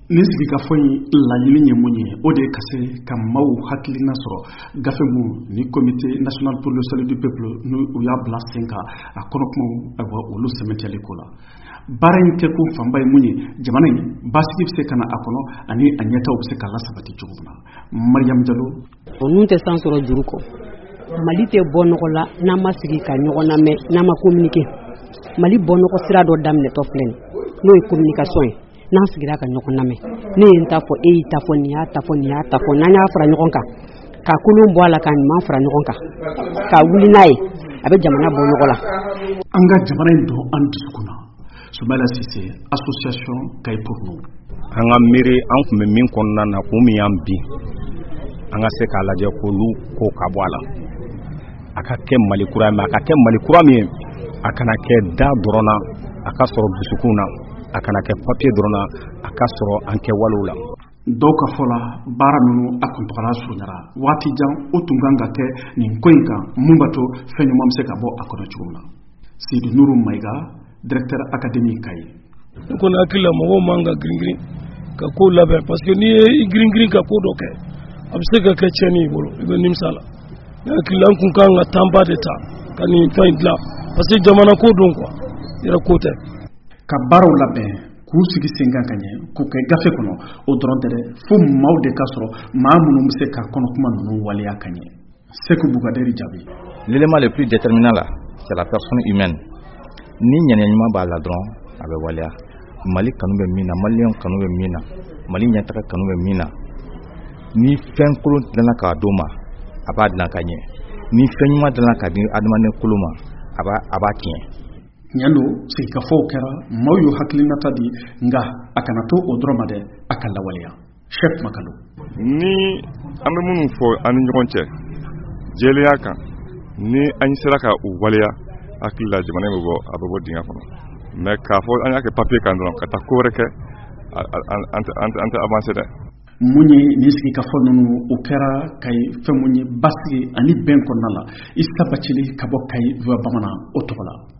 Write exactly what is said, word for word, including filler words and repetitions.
nin sigikafɔ in laɲini ye mun ye o de ye ka se ka maaw hakilina sɔrɔ gafe mun ni comité national pour le salut du peuple n'u y'a bila sen kan a kɔnɔkumaw ayiwa olu sɛmɛntiyali ko la baara in kɛ kun fanba ye mun ye jamana in basigi bɛ se ka na a kɔnɔ ani a ɲɛtaw bɛ se ka lasabati cogo min na. Mariam Jalo o nun tɛ san sɔrɔ juru kɔ. Mali tɛ bɔ nɔgɔ la n'a ma sigi ka ɲɔgɔn lamɛn n'a ma communiquer. Mali bɔ nɔgɔ sira dɔ daminɛtɔ filɛ n'o ye communication ye. N'an sigira ka ɲɔgɔn lamɛn ne ye n ta fɔ e y'i ta fɔ nin y'a ta fɔ nin y'a ta fɔ n'an y'a fara ɲɔgɔn kan ka kulun bɔ a la ka ɲuman fara ɲɔgɔn kan ka wuli n'a ye a bɛ jamana bɔ nɔgɔ la. An ka jamana in don an dusukun na. Soumaïla Cissé, association Kaye pour nous. An ka miiri an kun bɛ min kɔnɔna na kun min y'an bi an ka se k'a lajɛ k'olu ko ka bɔ a la a ka kɛ Mali kura mais a ka kɛ Mali kura min ye a kana kɛ da dɔrɔn na a ka sɔrɔ dusukun na a kana kɛ papier dɔrɔn na a ka sɔrɔ an kɛ walew la. Dɔw ka fɔ la baara ninnu a kun tɔgɔla surunyara waati jan o tun kan ka kɛ nin ko in kan mun b'a to fɛn ɲuman bɛ se ka bɔ a kɔnɔ cogo min na. Sidi Nuru Mayiga, directeur académique Kaye. Ne kɔni hakili la mɔgɔw man ka girin-girin ka ko labɛn parce que n'i ye girin-girin ka ko dɔ kɛ a bɛ se ka kɛ tiɲɛni i bolo i bɛ nimisa la. Ne hakili la n kun kan ka temps de ta ka nin fɛn in dilan parce que jamana ko don quoi yɛrɛ ko tɛ. Ka baaraw labɛn k'u sigi sen kan ka ɲɛ k'u kɛ gafe kɔnɔ o dɔrɔn tɛ dɛ fo maaw de ka sɔrɔ maa minnu bɛ se ka kɔnɔkuma ninnu waleya ka ɲɛ. Seku Bougaderi jaabi. L'élément le plus déterminant là c'est la personne humaine. Ni ɲɛnɛɲuman b'a la dɔrɔn a bɛ waleya. Mali kanu bɛ min na maliyɛn kanu bɛ min na Mali ɲɛtaga kanu bɛ min na ni fɛn kolon dilanna k'a d'o ma a b'a dilan ka ɲɛ ni fɛn ɲuman dilanna k'a di adamaden kolo ma a b'a a b'a tiɲɛ. Tiɲɛ don sigikafɔw kɛra maaw y'u hakilinata di nka a kana to o dɔrɔn ma dɛ a ka lawaleya. Chef Makalo. Ni an bɛ minnu fɔ an ni ɲɔgɔn cɛ jɛlenya kan ni an sera ka u waleya hakili la jamana bɛ bɔ a bɛ bɔ dingɛ kɔnɔ mais k'a fɔ an y'a kɛ papier kan dɔrɔn ka taa ko wɛrɛ kɛ an tɛ avancer dɛ. Mun ye nin sigikafɔ ninnu o kɛra Kaye fɛn mun ye basigi ani bɛn kɔnɔna la i sabacili ka bɔ Kaye voix bamanan o tɔgɔ la.